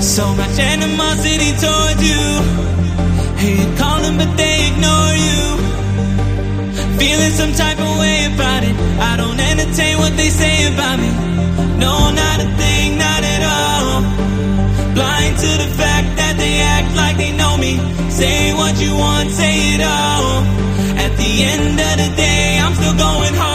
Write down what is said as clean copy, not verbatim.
So much animosity towards you. Hey, you call them but they ignore you. Feeling some type of way about it. I don't entertain what they say about me. No, not a thing, not at all. Blind to the fact that they act like they know me. Say what you want, say it all. At the end of the day, I'm still going hard.